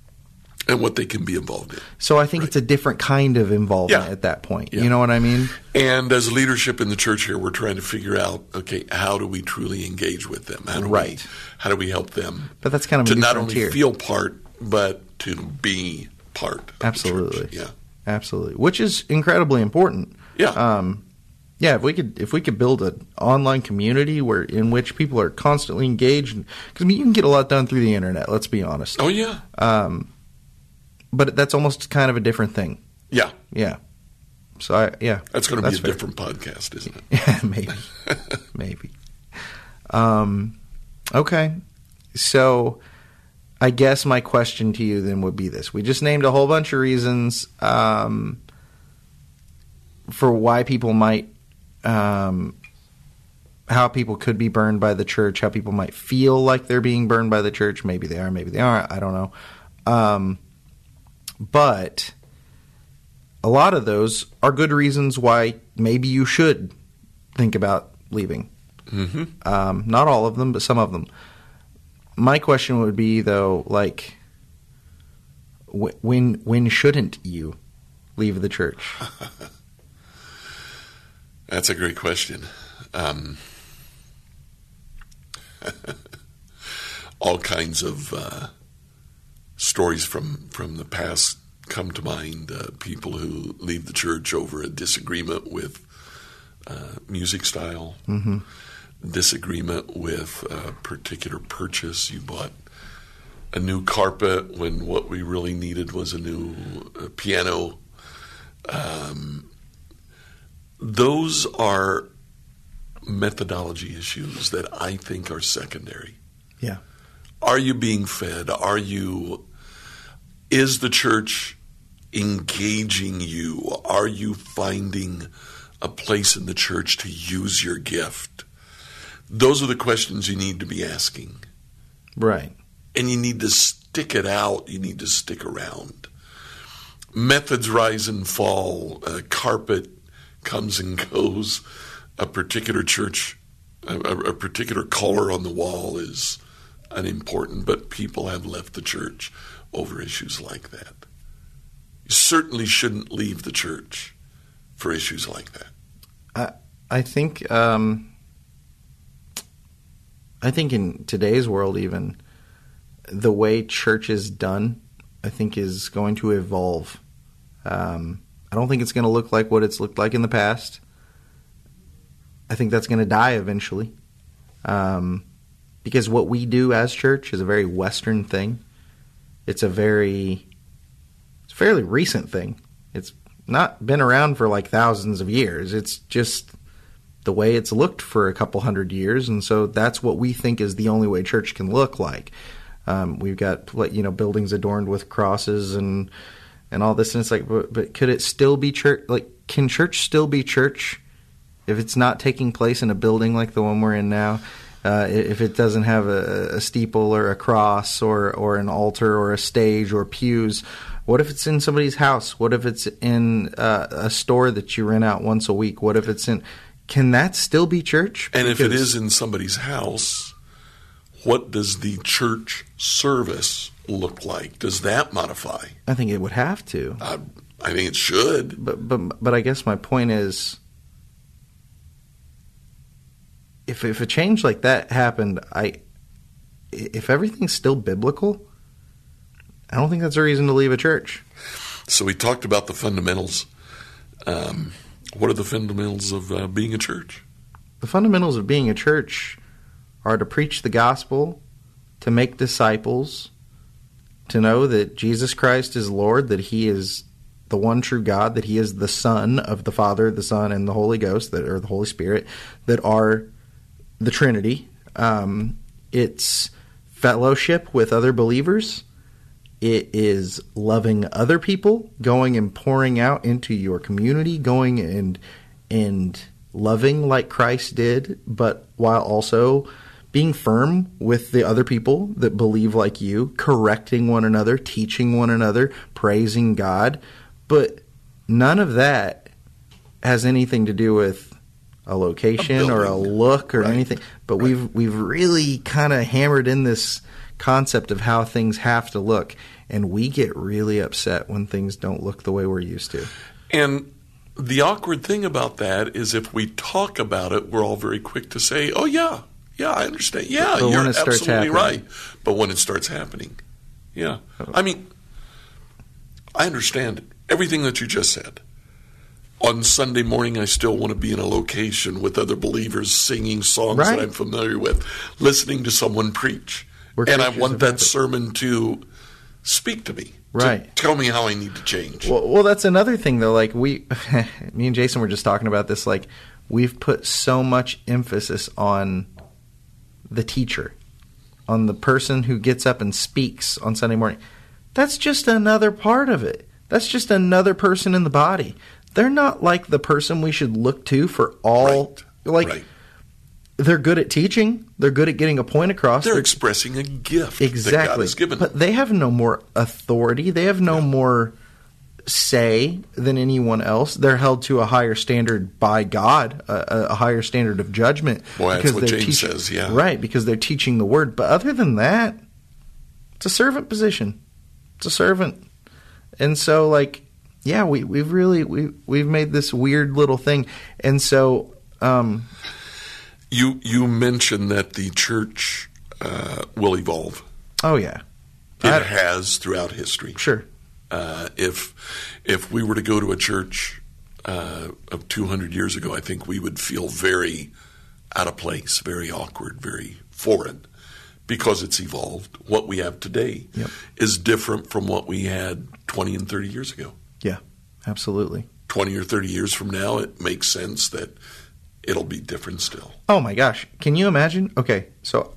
and what they can be involved in. So I think right. it's a different kind of involvement yeah. at that point. Yeah. You know what I mean? And as leadership in the church here, we're trying to figure out, okay, how do we truly engage with them? How do right. we how do we help them? But that's kind of to a new not frontier. only feel part, but to be part of Absolutely. the church. Yeah. Absolutely. Which is incredibly important. Yeah. Um, yeah, if we could if we could build an online community where in which people are constantly engaged, because I mean you can get a lot done through the internet. Let's be honest. Oh yeah. Um, but that's almost kind of a different thing. Yeah. Yeah. So I yeah. That's going to be a fair. different podcast, isn't it? Yeah, maybe, maybe. Um, okay, so I guess my question to you then would be this: we just named a whole bunch of reasons um, for why people might. Um, how people could be burned by the church, how people might feel like they're being burned by the church. Maybe they are, maybe they aren't. I don't know. Um, but a lot of those are good reasons why maybe you should think about leaving. Mm-hmm. Um, not all of them, but some of them. My question would be, though, like, wh- when when shouldn't you leave the church? That's a great question. Um, all kinds of uh, stories from, from the past come to mind. Uh, people who leave the church over a disagreement with uh, music style, Mm-hmm. disagreement with a particular purchase. You bought a new carpet when what we really needed was a new uh, piano. Um, those are methodology issues that I think are secondary. Yeah. Are you being fed? Are you, is the church engaging you? Are you finding a place in the church to use your gift? Those are the questions you need to be asking. Right. And you need to stick it out. You need to stick around. Methods rise and fall. Uh, carpet comes and goes. A particular church, a, a particular color on the wall is unimportant, but people have left the church over issues like that. You certainly shouldn't leave the church for issues like that. I I think um, I think in today's world, even the way church is done, I think is going to evolve. Um, I don't think it's going to look like what it's looked like in the past. I think that's going to die eventually, um, because what we do as church is a very Western thing. It's a very, it's a fairly recent thing. It's not been around for like thousands of years. It's just the way it's looked for a couple hundred years, and so that's what we think is the only way church can look like. Um, we've got, you know, buildings adorned with crosses and and all this, and it's like, but, but could it still be church? Like, can church still be church if it's not taking place in a building like the one we're in now? Uh, if it doesn't have a, a steeple or a cross or, or an altar or a stage or pews, what if it's in somebody's house? What if it's in uh, a store that you rent out once a week? What if it's in? Can that still be church? And because if it is in somebody's house, what does the church service look like? Does that modify? I think it would have to. Uh, I think it should. But but but I guess my point is, if if a change like that happened, I if everything's still biblical, I don't think that's a reason to leave a church. So we talked about the fundamentals. Um, what are the fundamentals of uh, being a church? The fundamentals of being a church are to preach the gospel, to make disciples, to know that Jesus Christ is Lord, that He is the one true God, that He is the Son of the Father, the Son, and the Holy Ghost, that or the Holy Spirit, that are the Trinity. Um, it's fellowship with other believers. It is loving other people, going and pouring out into your community, going and and loving like Christ did, but while also being firm with the other people that believe like you, correcting one another, teaching one another, praising God. But none of that has anything to do with a location a or a look or right. anything. But right. we've we've really kind of hammered in this concept of how things have to look, and we get really upset when things don't look the way we're used to. And the awkward thing about that is if we talk about it, we're all very quick to say, oh, yeah, yeah, I understand. Yeah, but you're absolutely right. But when it starts happening, yeah. I mean, I understand everything that you just said. On Sunday morning, I still want to be in a location with other believers singing songs right. that I'm familiar with, listening to someone preach. We're and I want that sermon to speak to me. Right. To tell me how I need to change. Well, well, that's another thing, though. Like, we, me and Jason were just talking about this. Like, we've put so much emphasis on the teacher, on the person who gets up and speaks on Sunday morning. That's just another part of it. That's just another person in the body. They're not like the person we should look to for all. Right. Like, right. They're good at teaching. They're good at getting a point across. They're, They're expressing a gift exactly. that God has given them. But they have no more authority. They have no yeah. more say than anyone else. They're held to a higher standard by God, a, a higher standard of judgment. Boy, that's what James teaching, says, yeah. Right, because they're teaching the word. But other than that, it's a servant position. It's a servant. And so, like, yeah, we, we've really we, we've made this weird little thing. And so... Um, You you mentioned that the church uh, will evolve. Oh yeah, it I, has throughout history. Sure. Uh, if if we were to go to a church uh, of two hundred years ago, I think we would feel very out of place, very awkward, very foreign, because it's evolved. What we have today yep. is different from what we had twenty and thirty years ago. Yeah, absolutely. Twenty or thirty years from now, it makes sense that it'll be different still. Oh my gosh. Can you imagine? Okay, so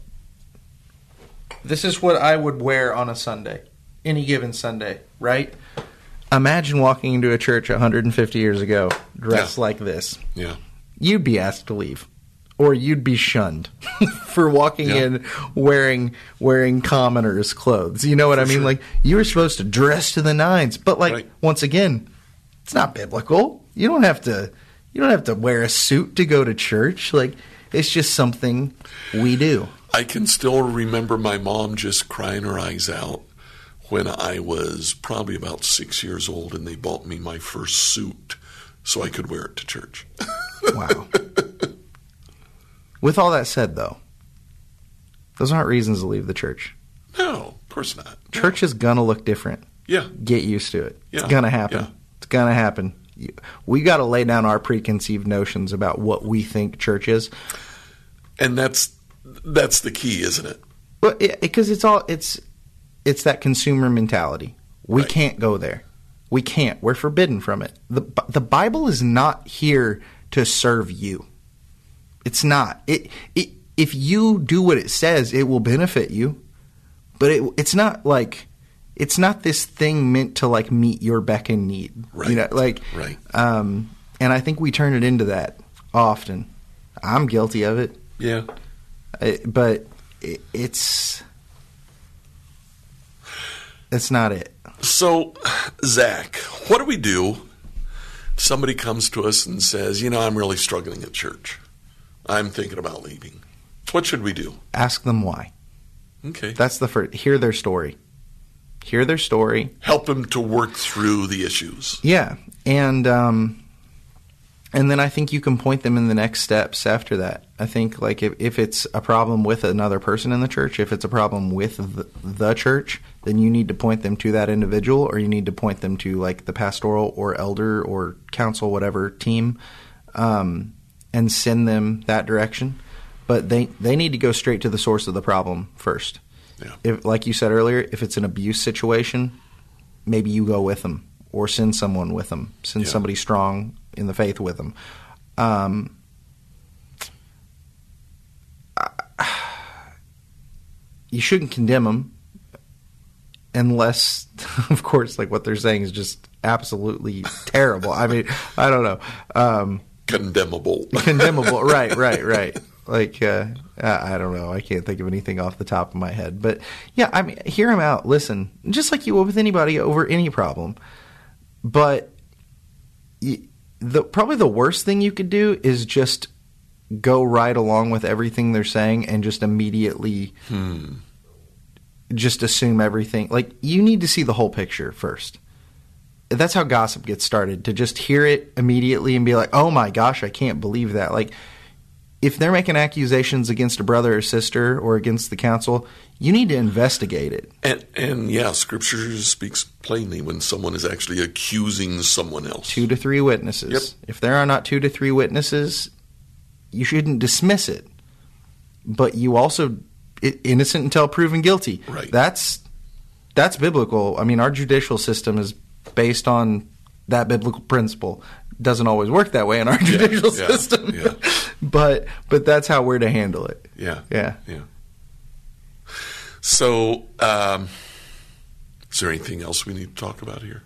this is what I would wear on a Sunday, any given Sunday, right? Imagine walking into a church one hundred fifty years ago dressed yeah. like this. Yeah. You'd be asked to leave, or you'd be shunned for walking yeah. in wearing wearing commoners' clothes. You know what for I mean? Sure. Like, you were supposed to dress to the nines, but like right. once again, it's not biblical. You don't have to You don't have to wear a suit to go to church. Like, it's just something we do. I can still remember my mom just crying her eyes out when I was probably about six years old, and they bought me my first suit so I could wear it to church. Wow. With all that said, though, those aren't reasons to leave the church. No, of course not. Church no. is going to look different. Yeah. Get used to it. Yeah. It's going to happen. Yeah. It's going to happen. We got to lay down our preconceived notions about what we think church is. And that's that's the key, isn't it? Well, because it, it's all it's it's that consumer mentality. We Right. can't go there. We can't. We're forbidden from it. The the Bible is not here to serve you. It's not. It it if you do what it says, it will benefit you. But it it's not like it's not this thing meant to like meet your beck and need. Right. You know, like Right. um and I think we turn it into that often. I'm guilty of it. Yeah. I, but it, it's it's not it. So, Zach, what do we do? Somebody comes to us and says, you know, I'm really struggling at church. I'm thinking about leaving. What should we do? Ask them why. Okay. That's the first. Hear their story. Hear their story. Help them to work through the issues. Yeah, and um, and then I think you can point them in the next steps after that. I think like if, if it's a problem with another person in the church, if it's a problem with the, the church, then you need to point them to that individual, or you need to point them to like the pastoral or elder or council, whatever team, um, and send them that direction. But they, they need to go straight to the source of the problem first. Yeah. If, like you said earlier, if it's an abuse situation, maybe you go with them or send someone with them. Send Yeah. somebody strong in the faith with them. Um, you shouldn't condemn them unless, of course, like what they're saying is just absolutely terrible. I mean, I don't know. Um, Condemnable. condemnable. Right, right, right. Like, uh, I don't know. I can't think of anything off the top of my head. But, yeah, I mean, hear them out. Listen. Just like you would with anybody over any problem. But you, the probably the worst thing you could do is just go right along with everything they're saying and just immediately Hmm. just assume everything. Like, you need to see the whole picture first. That's how gossip gets started, to just hear it immediately and be like, oh my gosh, I can't believe that. Like, if they're making accusations against a brother or sister or against the council, you need to investigate it. And, and yeah, Scripture speaks plainly when someone is actually accusing someone else. Two to three witnesses. Yep. If there are not two to three witnesses, you shouldn't dismiss it. But you also, innocent until proven guilty. Right. That's that's biblical. I mean, our judicial system is based on that biblical principle. Doesn't always work that way in our judicial yeah, system. yeah. But but that's how we're to handle it. Yeah. Yeah. Yeah. So, um, is there anything else we need to talk about here?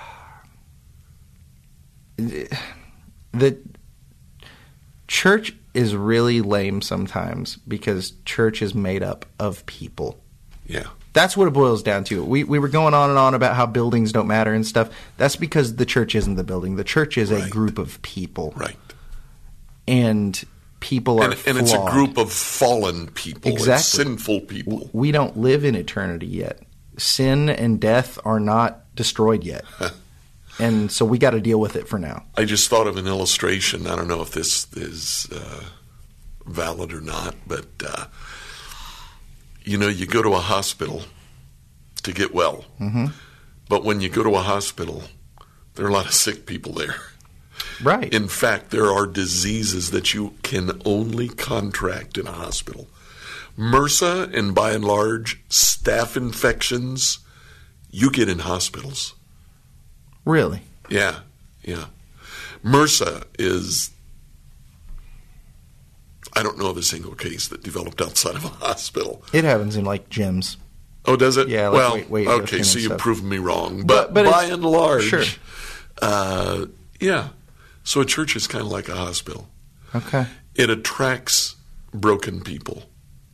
The church is really lame sometimes because church is made up of people. Yeah. That's what it boils down to. We we were going on and on about how buildings don't matter and stuff. That's because the church isn't the building. The church is Right. a group of people. Right. And people are And, and it's a flawed. group of fallen people. Exactly. It's sinful people. We don't live in eternity yet. Sin and death are not destroyed yet. And so we got to deal with it for now. I just thought of an illustration. I don't know if this is uh, valid or not, but uh, you know, you go to a hospital to get well. Mm-hmm. But when you go to a hospital, there are a lot of sick people there. Right. In fact, there are diseases that you can only contract in a hospital. MRSA, and by and large, staph infections, you get in hospitals. Really? Yeah, yeah. MRSA is, I don't know of a single case that developed outside of a hospital. It happens in like gyms. Oh, does it? Yeah, like well, weight- weightlifting okay, and so you've stuff. proven me wrong. But, But- but by it's- and large, sure. uh, yeah. So a church is kind of like a hospital. Okay. It attracts broken people.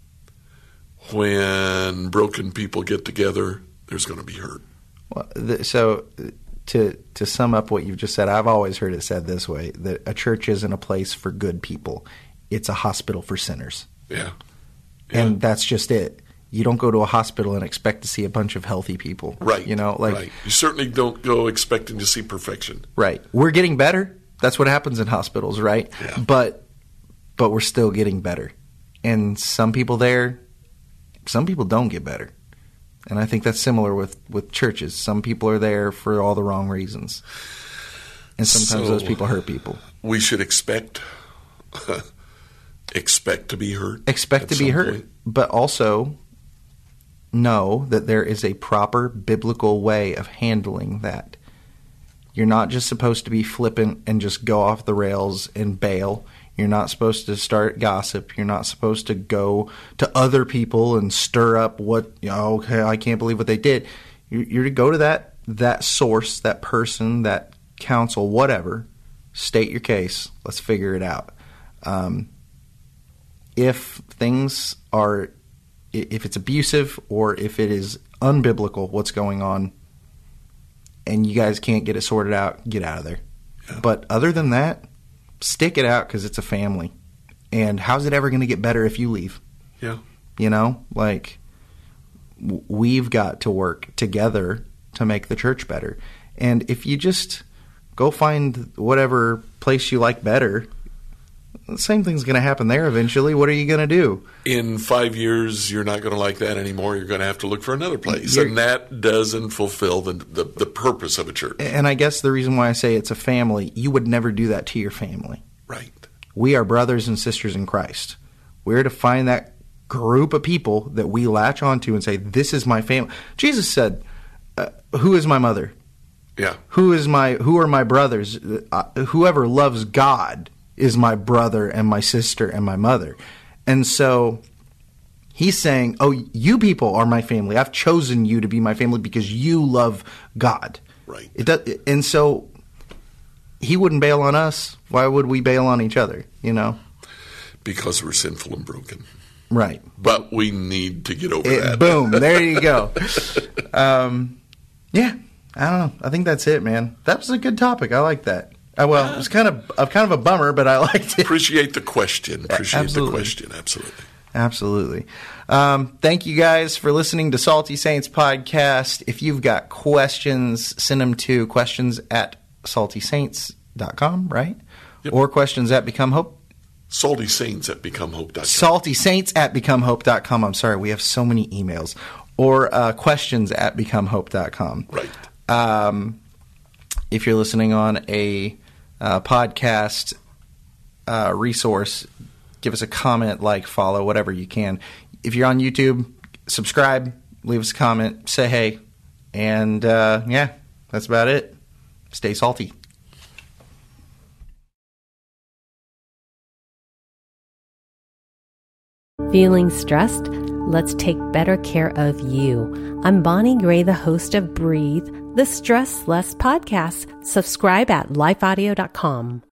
When broken people get together, there's going to be hurt. Well, the, so to to sum up what you've just said, I've always heard it said this way, that a church isn't a place for good people. It's a hospital for sinners. Yeah. Yeah. And that's just it. You don't go to a hospital and expect to see a bunch of healthy people. Right. You know, like right. You certainly don't go expecting to see perfection. Right. We're getting better. That's what happens in hospitals, right? Yeah. But but we're still getting better. And some people there, some people don't get better. And I think that's similar with, with churches. Some people are there for all the wrong reasons. And sometimes So, those people hurt people. We should expect expect to be hurt. Expect at to be some hurt, point. but also know that there is a proper biblical way of handling that. You're not just supposed to be flippant and just go off the rails and bail. You're not supposed to start gossip. You're not supposed to go to other people and stir up what, you know, okay, I can't believe what they did. You're, you're to go to that that source, that person, that counsel, whatever, state your case. Let's figure it out. Um, if things are, if it's abusive or if it is unbiblical, what's going on, and you guys can't get it sorted out, get out of there. Yeah. But other than that, stick it out because it's a family. And how's it ever going to get better if you leave? Yeah. You know, like w- we've got to work together to make the church better. And if you just go find whatever place you like better, the same thing's going to happen there eventually. What are you going to do? In five years, you're not going to like that anymore. You're going to have to look for another place. You're, and that doesn't fulfill the, the, the purpose of a church. And I guess the reason why I say it's a family, you would never do that to your family. Right. We are brothers and sisters in Christ. We're to find that group of people that we latch onto and say, this is my family. Jesus said, uh, who is my mother? Yeah. Who is my? Who are my brothers? Uh, whoever loves God is my brother and my sister and my mother. And so he's saying, oh, you people are my family. I've chosen you to be my family because you love God. Right. It does, and so he wouldn't bail on us. Why would we bail on each other, you know? Because we're sinful and broken. Right. But we need to get over It, that. Boom. There you go. um, yeah. I don't know. I think that's it, man. That was a good topic. I like that. Uh, well, it was kind of uh, kind of a bummer, but I liked it. Appreciate the question. Appreciate Absolutely. the question. Absolutely. Absolutely. Um, thank you guys for listening to Salty Saints Podcast. If you've got questions, send them to questions at salty saints dot com, right? Yep. Or questions at Become Hope. Salty Saints at become hope dot com. Salty Saints at become hope dot com. I'm sorry, we have so many emails. Or uh, questions at become hope dot com. Right. Um, if you're listening on a uh, podcast uh, resource, give us a comment, like, follow, whatever you can. If you're on YouTube, subscribe, leave us a comment, say hey, and uh, yeah, that's about it. Stay salty. Feeling stressed? Let's take better care of you. I'm Bonnie Gray, the host of Breathe, the Stress Less podcast. Subscribe at life audio dot com.